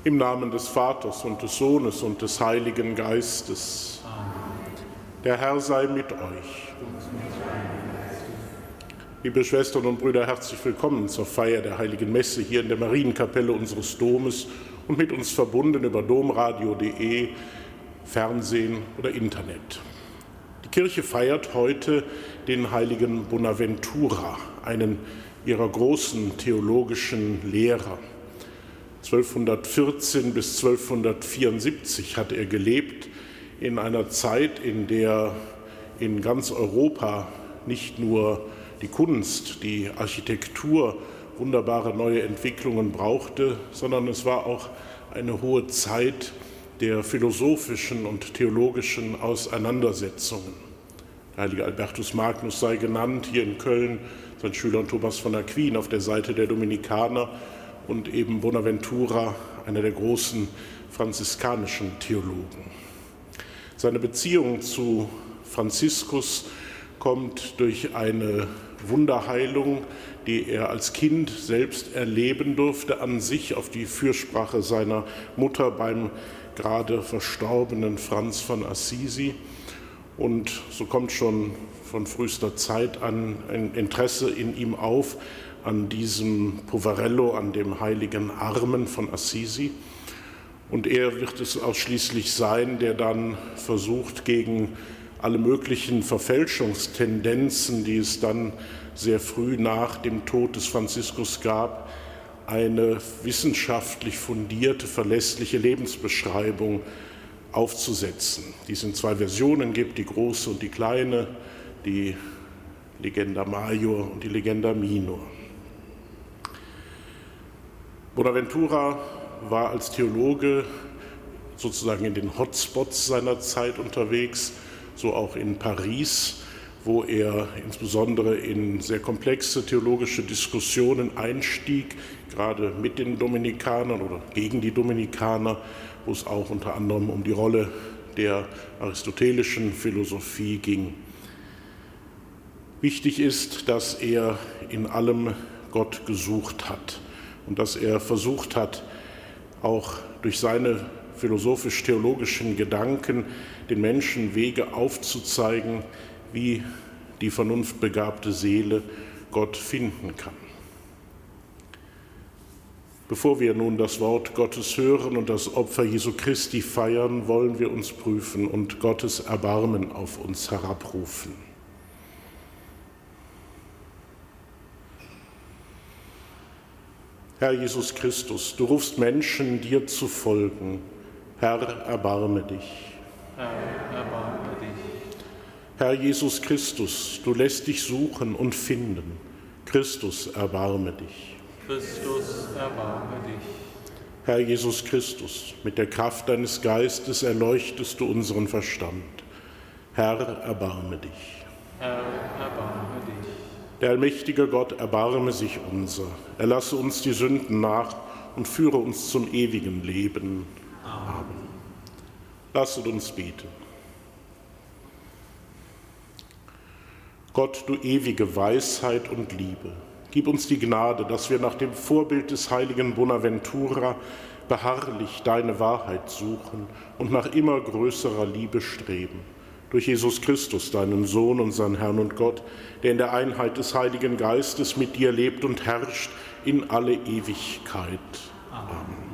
Im Namen des Vaters und des Sohnes und des Heiligen Geistes. Amen. Der Herr sei mit euch. Liebe Schwestern und Brüder, herzlich willkommen zur Feier der Heiligen Messe hier in der Marienkapelle unseres Domes und mit uns verbunden über domradio.de, Fernsehen oder Internet. Die Kirche feiert heute den heiligen Bonaventura, einen ihrer großen theologischen Lehrer. 1214 bis 1274 hat er gelebt, in einer Zeit, in der in ganz Europa nicht nur die Kunst, die Architektur wunderbare neue Entwicklungen brauchte, sondern es war auch eine hohe Zeit der philosophischen und theologischen Auseinandersetzungen. Der heilige Albertus Magnus sei genannt, hier in Köln, sein Schüler Thomas von Aquin auf der Seite der Dominikaner und eben Bonaventura, einer der großen franziskanischen Theologen. Seine Beziehung zu Franziskus kommt durch eine Wunderheilung, die er als Kind selbst erleben durfte, an sich auf die Fürsprache seiner Mutter beim gerade verstorbenen Franz von Assisi. Und so kommt schon von frühester Zeit an ein Interesse in ihm auf, an diesem Poverello, an dem heiligen Armen von Assisi. Und er wird es ausschließlich sein, der dann versucht, gegen alle möglichen Verfälschungstendenzen, die es dann sehr früh nach dem Tod des Franziskus gab, eine wissenschaftlich fundierte, verlässliche Lebensbeschreibung aufzusetzen, die es in zwei Versionen gibt, die große und die kleine, die Legenda Major und die Legenda Minor. Bonaventura war als Theologe sozusagen in den Hotspots seiner Zeit unterwegs, so auch in Paris, wo er insbesondere in sehr komplexe theologische Diskussionen einstieg, gerade mit den Dominikanern oder gegen die Dominikaner, wo es auch unter anderem um die Rolle der aristotelischen Philosophie ging. Wichtig ist, dass er in allem Gott gesucht hat und dass er versucht hat, auch durch seine philosophisch-theologischen Gedanken den Menschen Wege aufzuzeigen, wie die vernunftbegabte Seele Gott finden kann. Bevor wir nun das Wort Gottes hören und das Opfer Jesu Christi feiern, wollen wir uns prüfen und Gottes Erbarmen auf uns herabrufen. Herr Jesus Christus, du rufst Menschen, dir zu folgen. Herr, erbarme dich. Herr, erbarme dich. Herr Jesus Christus, du lässt dich suchen und finden. Christus, erbarme dich. Christus, erbarme dich. Herr Jesus Christus, mit der Kraft deines Geistes erleuchtest du unseren Verstand. Herr, erbarme dich. Herr, erbarme dich. Der allmächtige Gott erbarme sich unser. Erlasse uns die Sünden nach und führe uns zum ewigen Leben. Amen. Lasset uns beten. Gott, du ewige Weisheit und Liebe, gib uns die Gnade, dass wir nach dem Vorbild des heiligen Bonaventura beharrlich deine Wahrheit suchen und nach immer größerer Liebe streben. Durch Jesus Christus, deinen Sohn, unseren Herrn und Gott, der in der Einheit des Heiligen Geistes mit dir lebt und herrscht in alle Ewigkeit. Amen.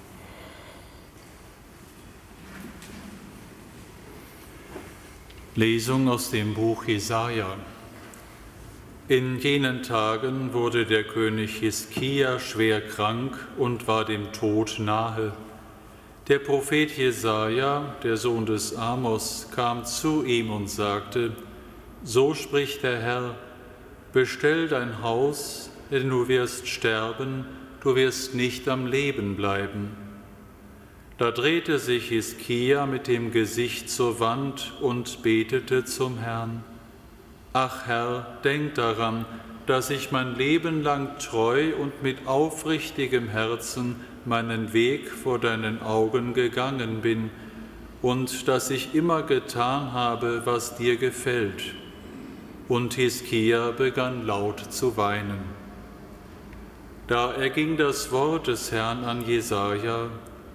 Lesung aus dem Buch Jesaja. In jenen Tagen wurde der König Hiskia schwer krank und war dem Tod nahe. Der Prophet Jesaja, der Sohn des Amos, kam zu ihm und sagte: So spricht der Herr: Bestell dein Haus, denn du wirst sterben, du wirst nicht am Leben bleiben. Da drehte sich Hiskia mit dem Gesicht zur Wand und betete zum Herrn: Ach Herr, denk daran, dass ich mein Leben lang treu und mit aufrichtigem Herzen meinen Weg vor deinen Augen gegangen bin und dass ich immer getan habe, was dir gefällt. Und Hiskia begann laut zu weinen. Da erging das Wort des Herrn an Jesaja: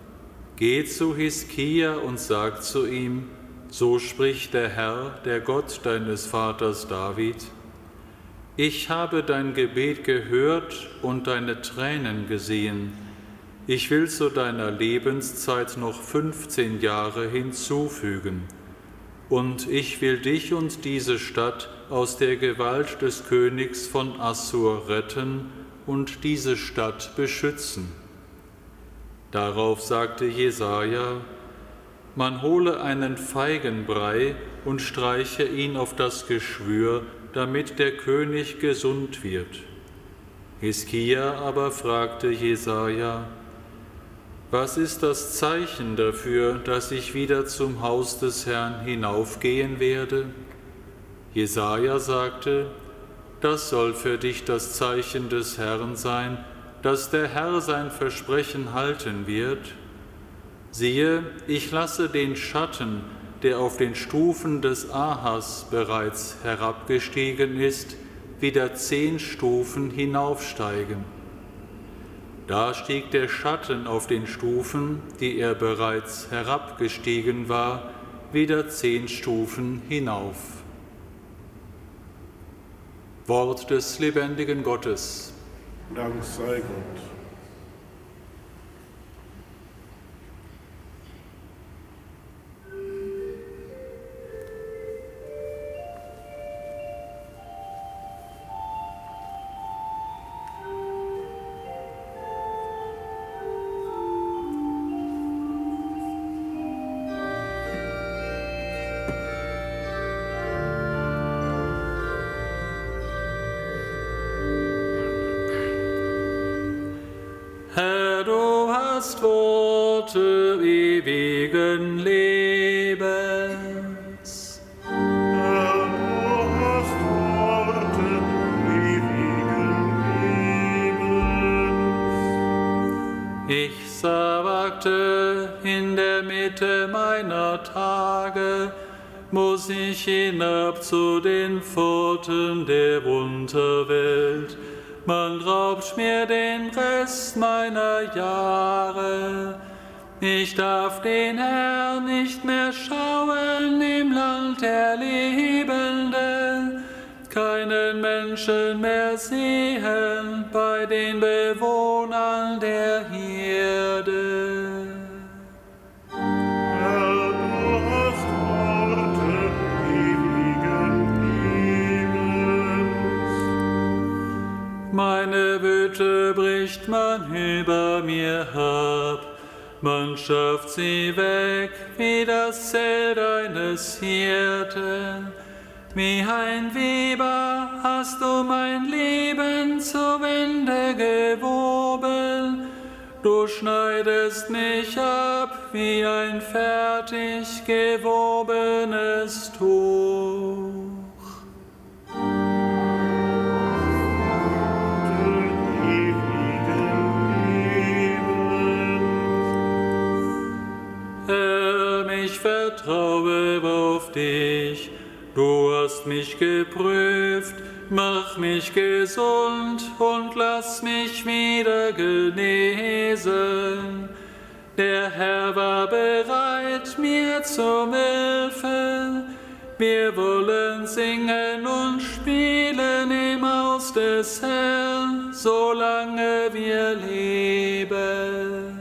Geht zu Hiskia und sagt zu ihm, so spricht der Herr, der Gott deines Vaters David: Ich habe dein Gebet gehört und deine Tränen gesehen. Ich will zu deiner Lebenszeit noch 15 Jahre hinzufügen. Und ich will dich und diese Stadt aus der Gewalt des Königs von Assur retten und diese Stadt beschützen. Darauf sagte Jesaja: Man hole einen Feigenbrei und streiche ihn auf das Geschwür, damit der König gesund wird. Hiskia aber fragte Jesaja: Was ist das Zeichen dafür, dass ich wieder zum Haus des Herrn hinaufgehen werde? Jesaja sagte: Das soll für dich das Zeichen des Herrn sein, dass der Herr sein Versprechen halten wird. Siehe, ich lasse den Schatten, der auf den Stufen des Ahas bereits herabgestiegen ist, wieder 10 Stufen hinaufsteigen. Da stieg der Schatten auf den Stufen, die er bereits herabgestiegen war, wieder 10 Stufen hinauf. Wort des lebendigen Gottes. Dank sei Gott. Herr, du hast Worte ewigen Lebens. Herr, du hast Worte ewigen Lebens. Ich wagte in der Mitte meiner Tage, muss ich hinab zu den Pforten der Unterwelt. Man raubt mir den Rest meiner Jahre. Ich darf den Herrn nicht mehr schauen im Land der Lebenden, keinen Menschen mehr sehen bei den Bewohnern der Erde. Herr, du hast Worte ewigen Lebens. Meine Wüte bricht man über mir ab, man schafft sie weg wie das Zelt eines Hirten. Wie ein Weber hast du mein Leben zu Wände gewoben. Du schneidest mich ab wie ein fertig gewobenes Tuch. Herr, ich vertraue auf dich. Du hast mich geprüft, mach mich gesund und lass mich wieder genesen. Der Herr war bereit, mir zu helfen. Wir wollen singen und spielen im Haus des Herrn, solange wir leben.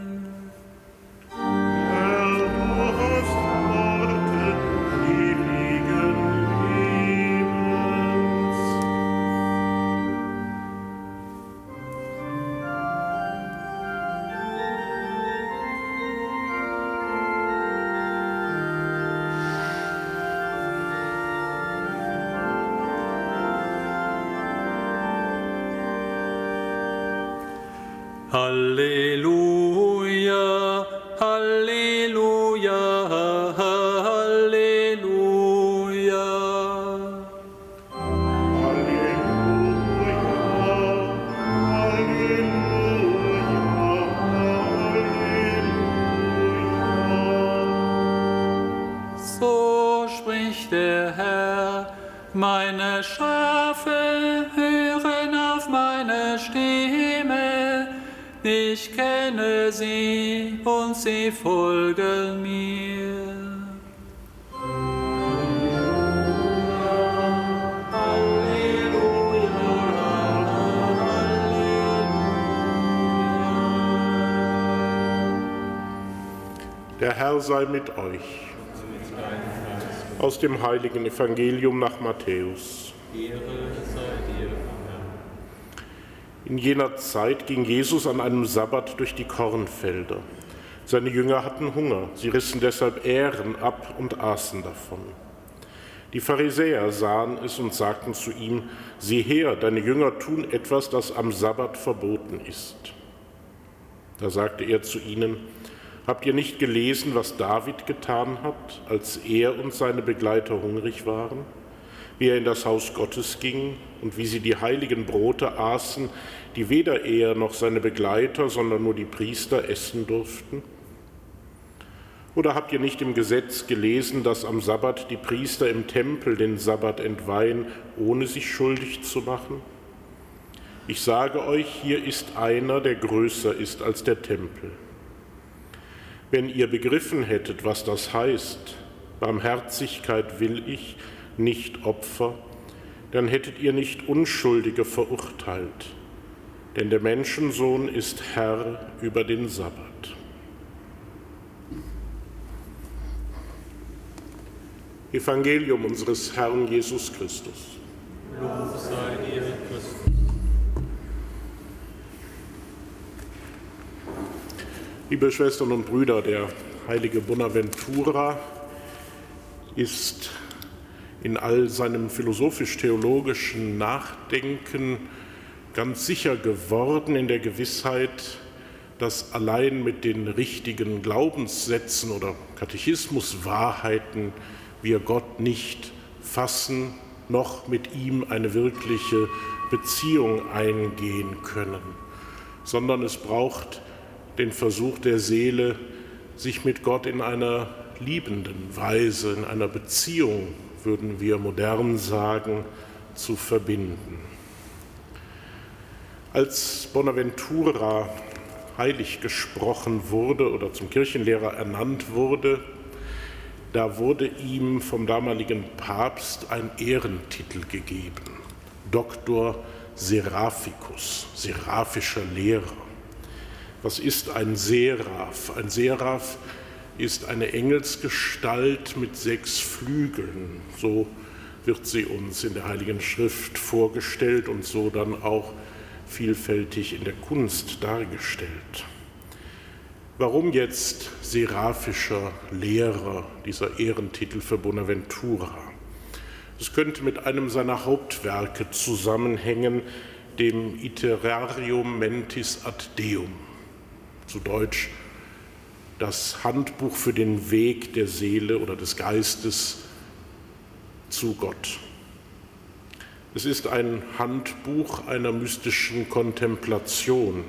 Halleluja, Halleluja, Halleluja. So spricht der Herr, meine Schafe hören auf meine Stimme. Ich kenne sie und sie folgen mir. Der Herr sei mit euch. Aus dem heiligen Evangelium nach Matthäus. Ehre sei dir, Herr. In jener Zeit ging Jesus an einem Sabbat durch die Kornfelder. Seine Jünger hatten Hunger, sie rissen deshalb Ähren ab und aßen davon. Die Pharisäer sahen es und sagten zu ihm: Sieh her, deine Jünger tun etwas, das am Sabbat verboten ist. Da sagte er zu ihnen: Habt ihr nicht gelesen, was David getan hat, als er und seine Begleiter hungrig waren? Wie er in das Haus Gottes ging und wie sie die heiligen Brote aßen, die weder er noch seine Begleiter, sondern nur die Priester essen durften? Oder habt ihr nicht im Gesetz gelesen, dass am Sabbat die Priester im Tempel den Sabbat entweihen, ohne sich schuldig zu machen? Ich sage euch, hier ist einer, der größer ist als der Tempel. Wenn ihr begriffen hättet, was das heißt, Barmherzigkeit will ich, nicht Opfer, dann hättet ihr nicht Unschuldige verurteilt. Denn der Menschensohn ist Herr über den Sabbat. Evangelium unseres Herrn Jesus Christus. Lob sei dir, Christus. Liebe Schwestern und Brüder, der heilige Bonaventura ist in all seinem philosophisch-theologischen Nachdenken ganz sicher geworden in der Gewissheit, dass allein mit den richtigen Glaubenssätzen oder Katechismuswahrheiten wir Gott nicht fassen, noch mit ihm eine wirkliche Beziehung eingehen können, sondern es braucht den Versuch der Seele, sich mit Gott in einer liebenden Weise, in einer Beziehung, würden wir modern sagen, zu verbinden. Als Bonaventura heilig gesprochen wurde oder zum Kirchenlehrer ernannt wurde, da wurde ihm vom damaligen Papst ein Ehrentitel gegeben, Doktor Seraphicus, seraphischer Lehrer. Was ist ein Seraph? Ein Seraph ist eine Engelsgestalt mit 6 Flügeln. So wird sie uns in der Heiligen Schrift vorgestellt und so dann auch vielfältig in der Kunst dargestellt. Warum jetzt seraphischer Lehrer, dieser Ehrentitel für Bonaventura? Es könnte mit einem seiner Hauptwerke zusammenhängen, dem Iterarium Mentis ad Deum, zu Deutsch das Handbuch für den Weg der Seele oder des Geistes zu Gott. Es ist ein Handbuch einer mystischen Kontemplation.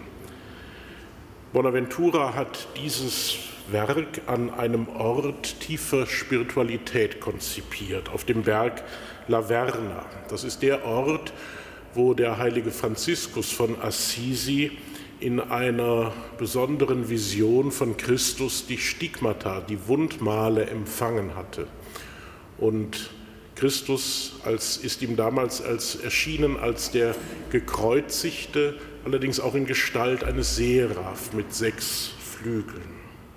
Bonaventura hat dieses Werk an einem Ort tiefer Spiritualität konzipiert, auf dem Berg La Verna. Das ist der Ort, wo der heilige Franziskus von Assisi in einer besonderen Vision von Christus die Stigmata, die Wundmale empfangen hatte. Und Christus ist ihm damals erschienen als der Gekreuzigte, allerdings auch in Gestalt eines Seraph mit 6 Flügeln.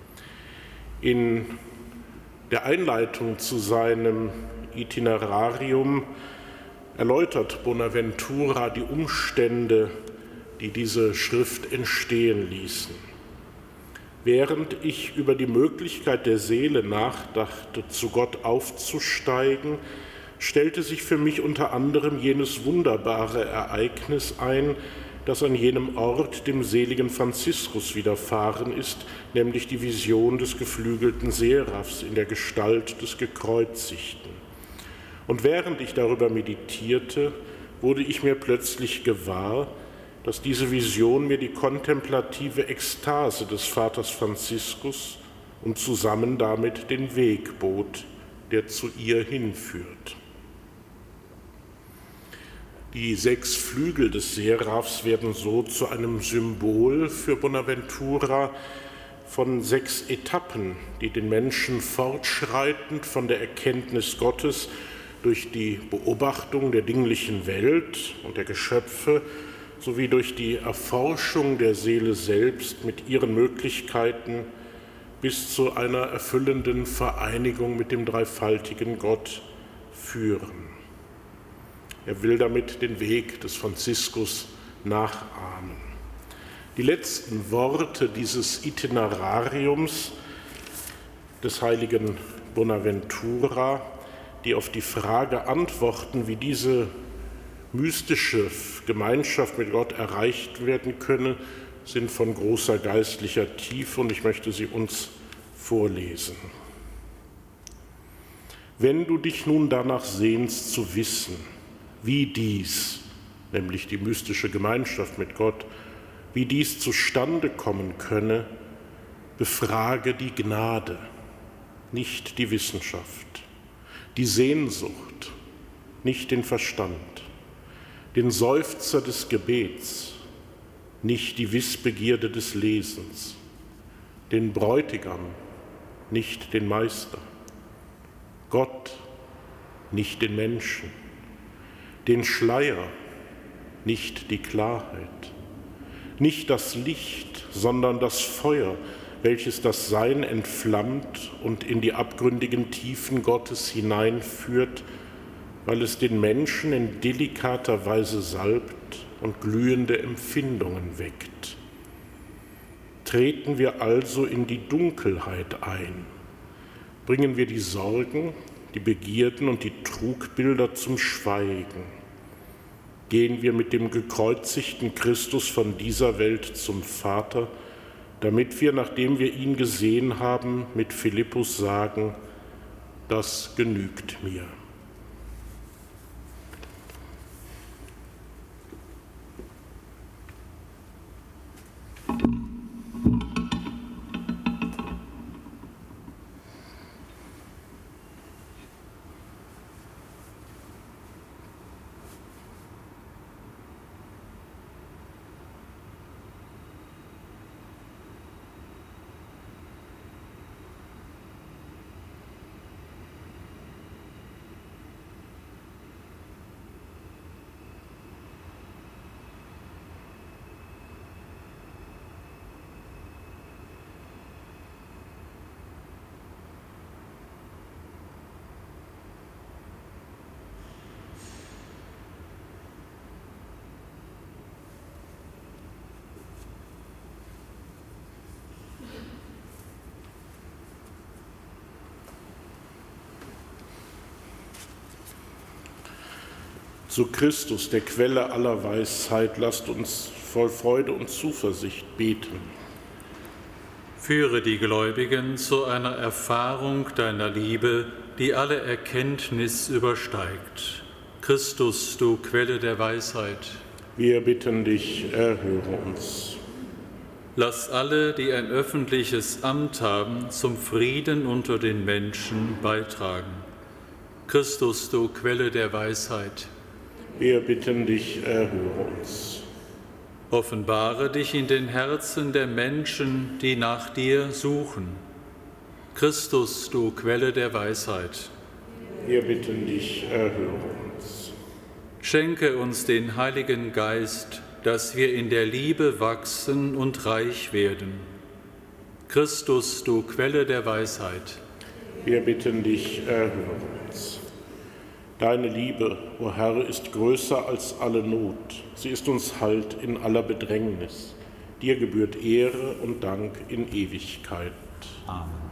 In der Einleitung zu seinem Itinerarium erläutert Bonaventura die Umstände, die diese Schrift entstehen ließen. Während ich über die Möglichkeit der Seele nachdachte, zu Gott aufzusteigen, stellte sich für mich unter anderem jenes wunderbare Ereignis ein, das an jenem Ort dem seligen Franziskus widerfahren ist, nämlich die Vision des geflügelten Seraphs in der Gestalt des Gekreuzigten. Und während ich darüber meditierte, wurde ich mir plötzlich gewahr, dass diese Vision mir die kontemplative Ekstase des Vaters Franziskus und zusammen damit den Weg bot, der zu ihr hinführt. Die 6 Flügel des Seraphs werden so zu einem Symbol für Bonaventura von 6 Etappen, die den Menschen fortschreitend von der Erkenntnis Gottes durch die Beobachtung der dinglichen Welt und der Geschöpfe sowie durch die Erforschung der Seele selbst mit ihren Möglichkeiten bis zu einer erfüllenden Vereinigung mit dem dreifaltigen Gott führen. Er will damit den Weg des Franziskus nachahmen. Die letzten Worte dieses Itinerariums des heiligen Bonaventura, die auf die Frage antworten, wie diese mystische Gemeinschaft mit Gott erreicht werden könne, sind von großer geistlicher Tiefe und ich möchte sie uns vorlesen. Wenn du dich nun danach sehnst zu wissen, wie dies, nämlich die mystische Gemeinschaft mit Gott, wie dies zustande kommen könne, befrage die Gnade, nicht die Wissenschaft, die Sehnsucht, nicht den Verstand, den Seufzer des Gebets, nicht die Wissbegierde des Lesens, den Bräutigam, nicht den Meister, Gott, nicht den Menschen, den Schleier, nicht die Klarheit, nicht das Licht, sondern das Feuer, welches das Sein entflammt und in die abgründigen Tiefen Gottes hineinführt, weil es den Menschen in delikater Weise salbt und glühende Empfindungen weckt. Treten wir also in die Dunkelheit ein, bringen wir die Sorgen, die Begierden und die Trugbilder zum Schweigen. Gehen wir mit dem gekreuzigten Christus von dieser Welt zum Vater, damit wir, nachdem wir ihn gesehen haben, mit Philippus sagen, das genügt mir. Zu Christus, der Quelle aller Weisheit, lasst uns voll Freude und Zuversicht beten. Führe die Gläubigen zu einer Erfahrung deiner Liebe, die alle Erkenntnis übersteigt. Christus, du Quelle der Weisheit. Wir bitten dich, erhöre uns. Lass alle, die ein öffentliches Amt haben, zum Frieden unter den Menschen beitragen. Christus, du Quelle der Weisheit. Wir bitten dich, erhöre uns. Offenbare dich in den Herzen der Menschen, die nach dir suchen. Christus, du Quelle der Weisheit. Wir bitten dich, erhöre uns. Schenke uns den Heiligen Geist, dass wir in der Liebe wachsen und reich werden. Christus, du Quelle der Weisheit. Wir bitten dich, erhöre uns. Deine Liebe, o Herr, ist größer als alle Not. Sie ist uns Halt in aller Bedrängnis. Dir gebührt Ehre und Dank in Ewigkeit. Amen.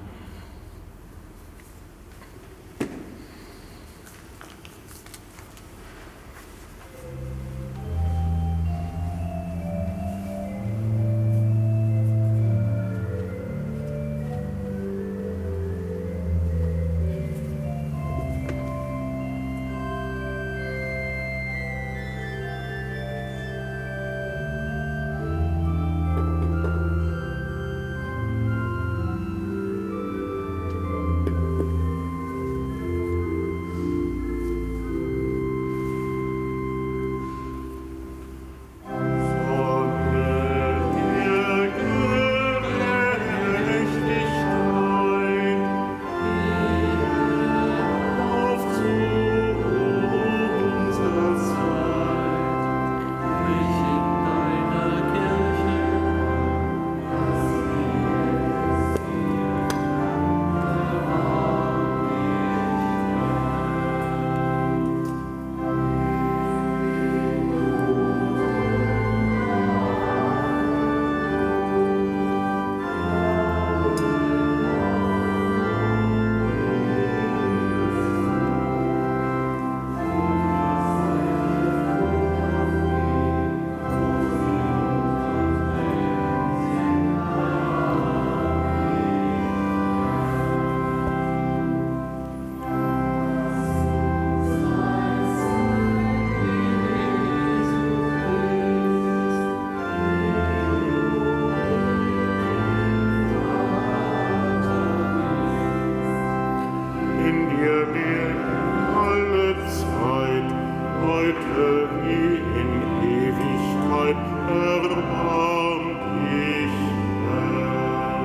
heute wie in Ewigkeit, erbarm dich, Herr.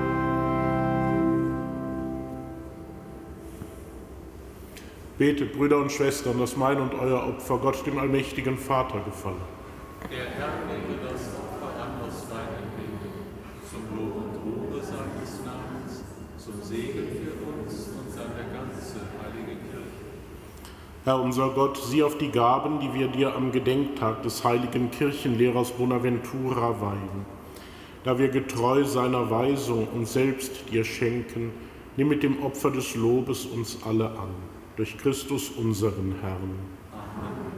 Betet, Brüder und Schwestern, dass mein und euer Opfer Gott, dem allmächtigen Vater, gefalle. Der Herr nehme das Opfer an aus deinen Händen, zum Lob und Ruhe seines Namens, zum Segen für uns und seine ganze heilige Kirche. Herr unser Gott, sieh auf die Gaben, die wir dir am Gedenktag des heiligen Kirchenlehrers Bonaventura weihen. Da wir getreu seiner Weisung uns selbst dir schenken, nimm mit dem Opfer des Lobes uns alle an. Durch Christus unseren Herrn. Amen.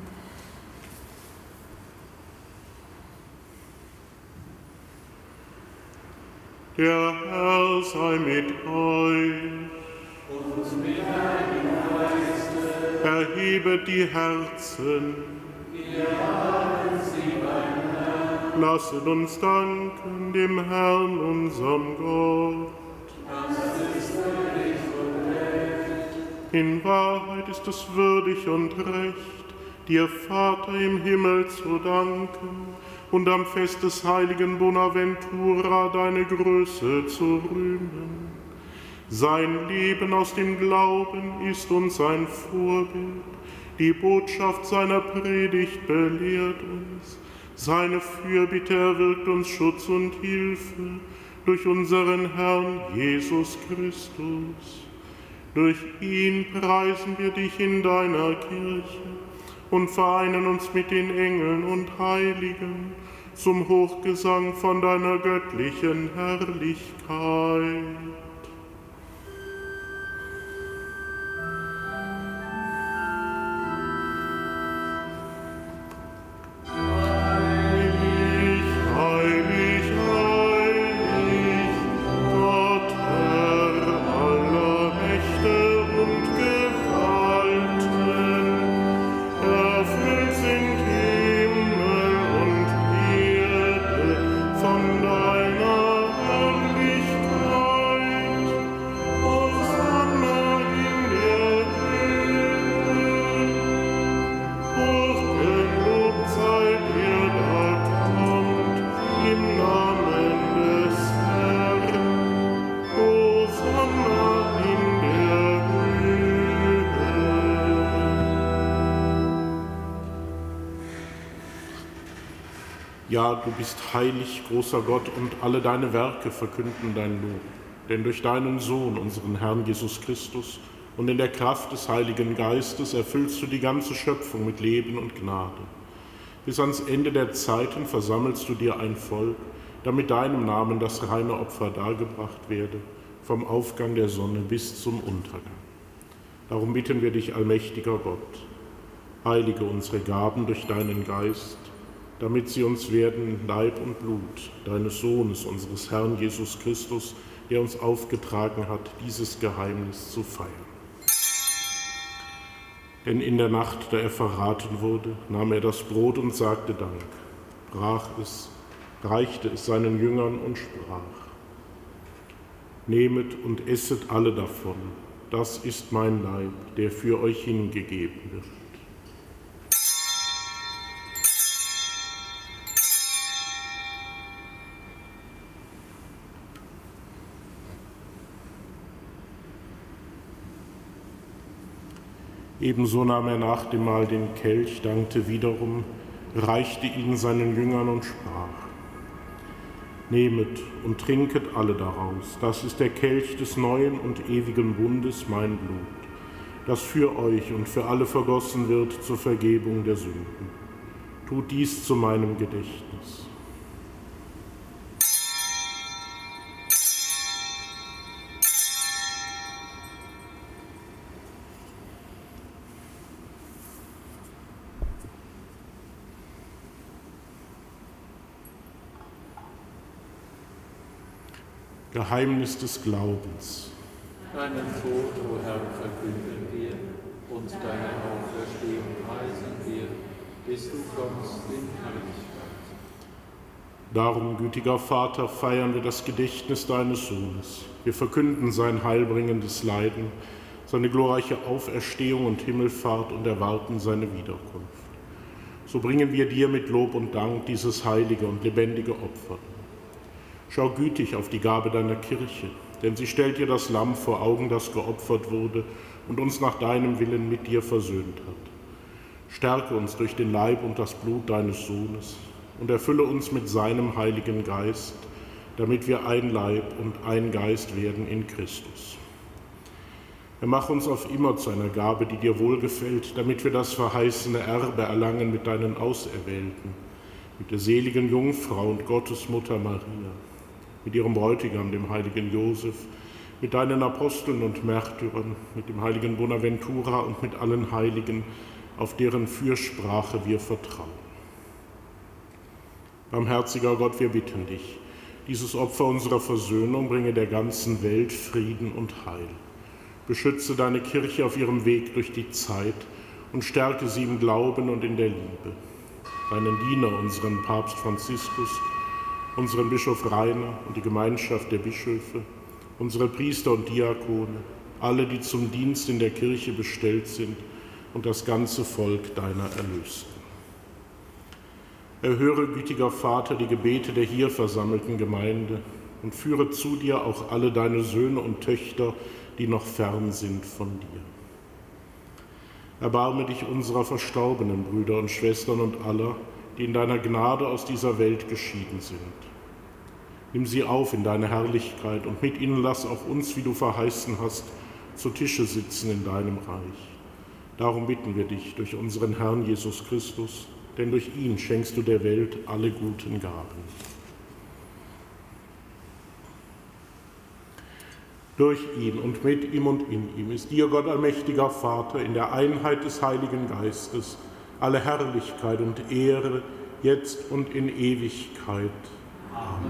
Der Herr sei mit euch. Und mit deinem Geiste. Erhebet die Herzen. Wir haben sie beim Herrn. Lasset uns danken dem Herrn, unserem Gott. Das ist würdig und recht. In Wahrheit ist es würdig und recht, dir, Vater im Himmel, zu danken und am Fest des heiligen Bonaventura deine Größe zu rühmen. Sein Leben aus dem Glauben ist uns ein Vorbild, die Botschaft seiner Predigt belehrt uns, seine Fürbitte erwirkt uns Schutz und Hilfe durch unseren Herrn Jesus Christus. Durch ihn preisen wir dich in deiner Kirche und vereinen uns mit den Engeln und Heiligen zum Hochgesang von deiner göttlichen Herrlichkeit. Ja, du bist heilig, großer Gott, und alle deine Werke verkünden dein Lob. Denn durch deinen Sohn, unseren Herrn Jesus Christus, und in der Kraft des Heiligen Geistes erfüllst du die ganze Schöpfung mit Leben und Gnade. Bis ans Ende der Zeiten versammelst du dir ein Volk, damit deinem Namen das reine Opfer dargebracht werde, vom Aufgang der Sonne bis zum Untergang. Darum bitten wir dich, allmächtiger Gott, heilige unsere Gaben durch deinen Geist, damit sie uns werden Leib und Blut deines Sohnes, unseres Herrn Jesus Christus, der uns aufgetragen hat, dieses Geheimnis zu feiern. Denn in der Nacht, da er verraten wurde, nahm er das Brot und sagte Dank, brach es, reichte es seinen Jüngern und sprach: Nehmet und esset alle davon, das ist mein Leib, der für euch hingegeben wird. Ebenso nahm er nach dem Mahl den Kelch, dankte wiederum, reichte ihn seinen Jüngern und sprach: Nehmet und trinket alle daraus, das ist der Kelch des neuen und ewigen Bundes, mein Blut, das für euch und für alle vergossen wird zur Vergebung der Sünden. Tut dies zu meinem Gedächtnis. Geheimnis des Glaubens. Deinen Tod, o Herr, verkünden wir, und deine Auferstehung preisen wir, bis du kommst in Herrlichkeit. Darum, gütiger Vater, feiern wir das Gedächtnis deines Sohnes. Wir verkünden sein heilbringendes Leiden, seine glorreiche Auferstehung und Himmelfahrt und erwarten seine Wiederkunft. So bringen wir dir mit Lob und Dank dieses heilige und lebendige Opfer. Schau gütig auf die Gabe deiner Kirche, denn sie stellt dir das Lamm vor Augen, das geopfert wurde und uns nach deinem Willen mit dir versöhnt hat. Stärke uns durch den Leib und das Blut deines Sohnes und erfülle uns mit seinem Heiligen Geist, damit wir ein Leib und ein Geist werden in Christus. Mach uns auf immer zu einer Gabe, die dir wohlgefällt, damit wir das verheißene Erbe erlangen mit deinen Auserwählten, mit der seligen Jungfrau und Gottesmutter Maria, mit ihrem Bräutigam, dem heiligen Josef, mit deinen Aposteln und Märtyrern, mit dem heiligen Bonaventura und mit allen Heiligen, auf deren Fürsprache wir vertrauen. Barmherziger Gott, wir bitten dich, dieses Opfer unserer Versöhnung bringe der ganzen Welt Frieden und Heil. Beschütze deine Kirche auf ihrem Weg durch die Zeit und stärke sie im Glauben und in der Liebe. Deinen Diener, unseren Papst Franziskus, unseren Bischof Rainer und die Gemeinschaft der Bischöfe, unsere Priester und Diakone, alle, die zum Dienst in der Kirche bestellt sind und das ganze Volk deiner Erlösten. Erhöre, gütiger Vater, die Gebete der hier versammelten Gemeinde und führe zu dir auch alle deine Söhne und Töchter, die noch fern sind von dir. Erbarme dich unserer verstorbenen Brüder und Schwestern und aller, die in deiner Gnade aus dieser Welt geschieden sind. Nimm sie auf in deine Herrlichkeit und mit ihnen lass auch uns, wie du verheißen hast, zu Tische sitzen in deinem Reich. Darum bitten wir dich durch unseren Herrn Jesus Christus, denn durch ihn schenkst du der Welt alle guten Gaben. Durch ihn und mit ihm und in ihm ist dir, Gott allmächtiger Vater, in der Einheit des Heiligen Geistes, alle Herrlichkeit und Ehre, jetzt und in Ewigkeit. Amen.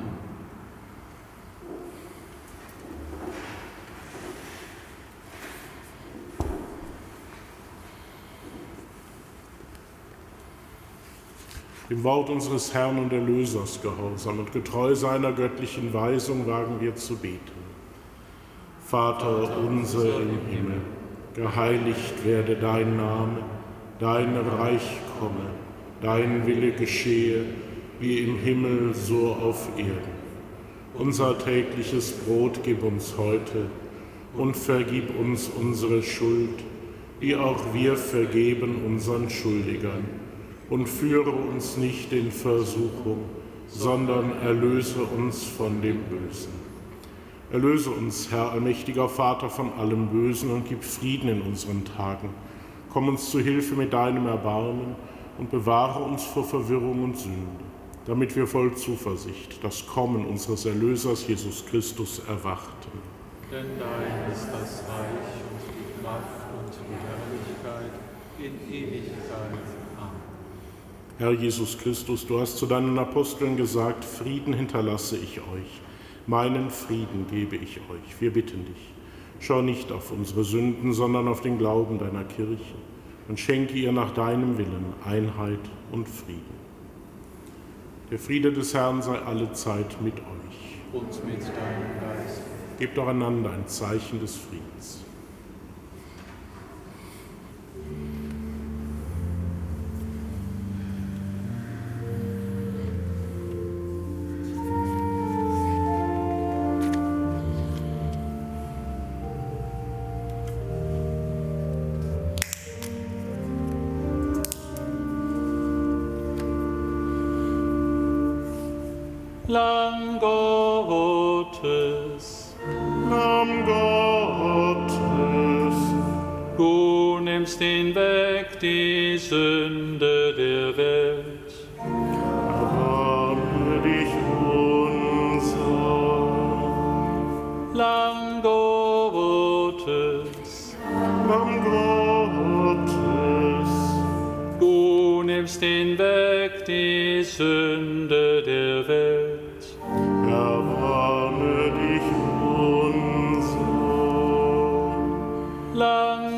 Dem Wort unseres Herrn und Erlösers gehorsam und getreu seiner göttlichen Weisung wagen wir zu beten. Vater unser im Himmel, geheiligt werde dein Name, dein Reich komme, dein Wille geschehe, wie im Himmel so auf Erden. Unser tägliches Brot gib uns heute und vergib uns unsere Schuld, wie auch wir vergeben unseren Schuldigern. Und führe uns nicht in Versuchung, sondern erlöse uns von dem Bösen. Erlöse uns, Herr allmächtiger Vater, von allem Bösen und gib Frieden in unseren Tagen. Komm uns zu Hilfe mit deinem Erbarmen und bewahre uns vor Verwirrung und Sünde, damit wir voll Zuversicht das Kommen unseres Erlösers Jesus Christus erwarten. Denn dein ist das Reich und die Kraft und die Herrlichkeit in Ewigkeit. Herr Jesus Christus, du hast zu deinen Aposteln gesagt, Frieden hinterlasse ich euch, meinen Frieden gebe ich euch. Wir bitten dich, schau nicht auf unsere Sünden, sondern auf den Glauben deiner Kirche und schenke ihr nach deinem Willen Einheit und Frieden. Der Friede des Herrn sei alle Zeit mit euch. Und mit deinem Geist. Gebt doch einander ein Zeichen des Friedens. Lamm Gottes, Lamm Gottes, du nimmst hinweg die Sünde der Welt. erbarme dich unser. Lamm Gottes, Lamm Gottes, du nimmst hinweg die Sünde der Welt. erbarme dich unser. Lamm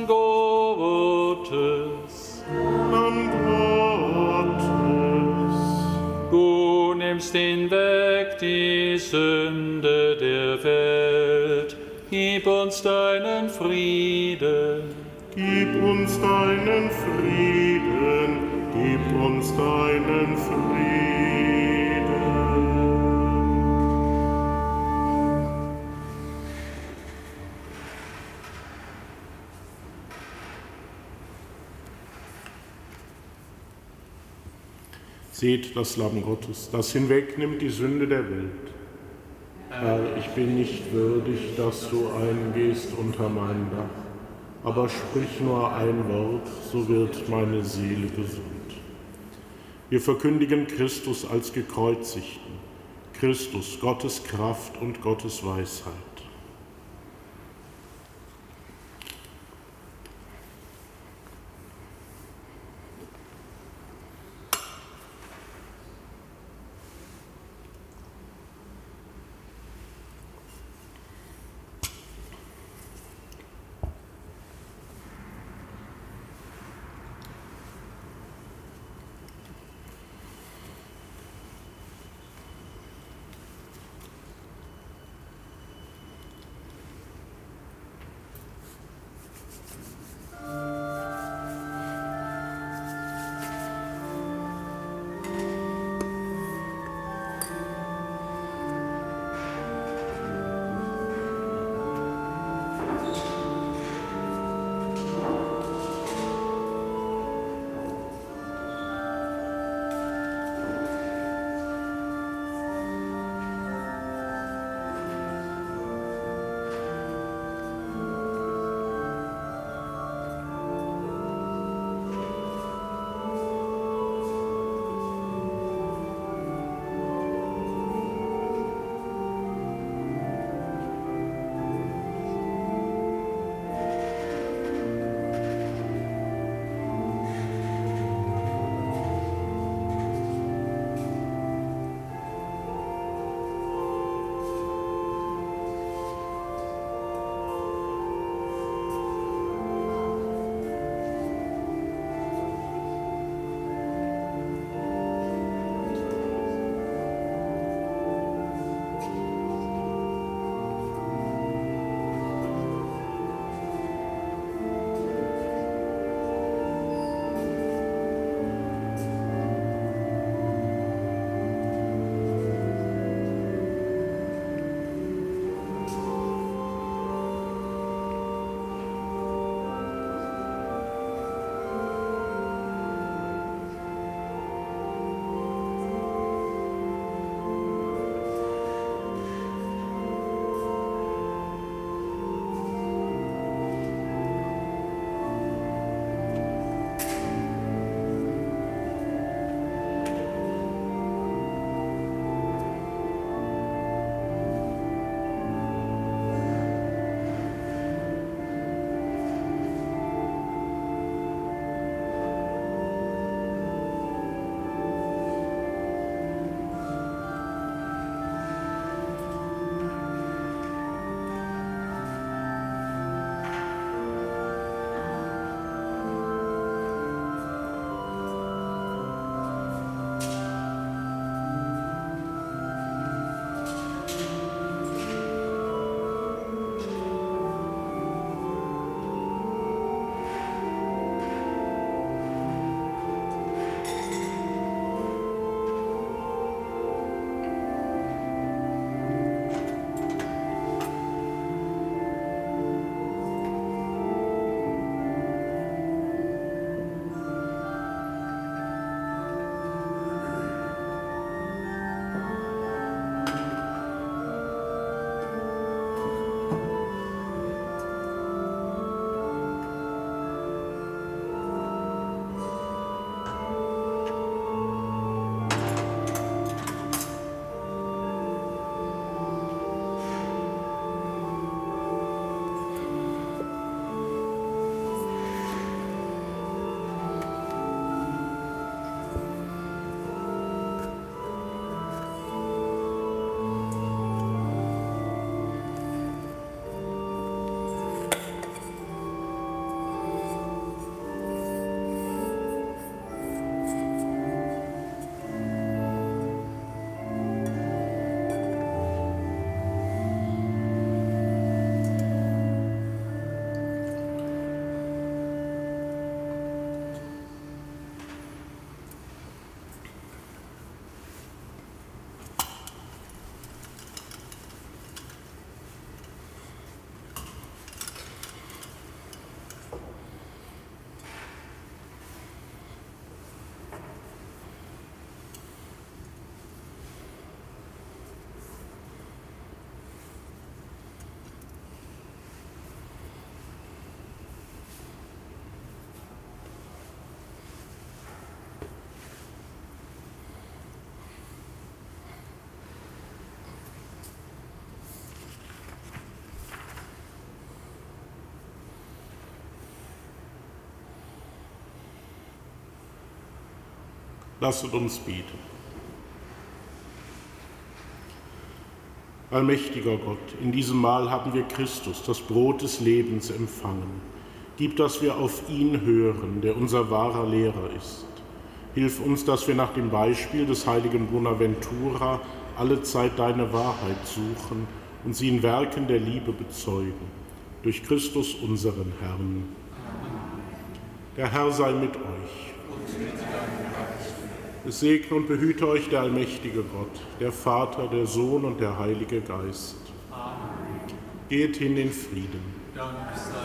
Gottes, Lamm Gottes, du nimmst hinweg die Sünde der Welt. Gib uns deinen Frieden. uns deinen Frieden, gib uns deinen Frieden. Seht das Lamm Gottes, das hinwegnimmt die Sünde der Welt. Herr, ich bin nicht würdig, dass du eingehst unter mein Dach, aber sprich nur ein Wort, so wird meine Seele gesund. Wir verkündigen Christus als Gekreuzigten, Christus, Gottes Kraft und Gottes Weisheit. Lasset uns beten. Allmächtiger Gott, in diesem Mahl haben wir Christus, das Brot des Lebens, empfangen. Gib, dass wir auf ihn hören, der unser wahrer Lehrer ist. Hilf uns, dass wir nach dem Beispiel des heiligen Bonaventura allezeit deine Wahrheit suchen und sie in Werken der Liebe bezeugen. Durch Christus unseren Herrn. Der Herr sei mit euch. Es segne und behüte euch der allmächtige Gott, der Vater, der Sohn und der Heilige Geist. Amen. Geht hin in Frieden. Dank sei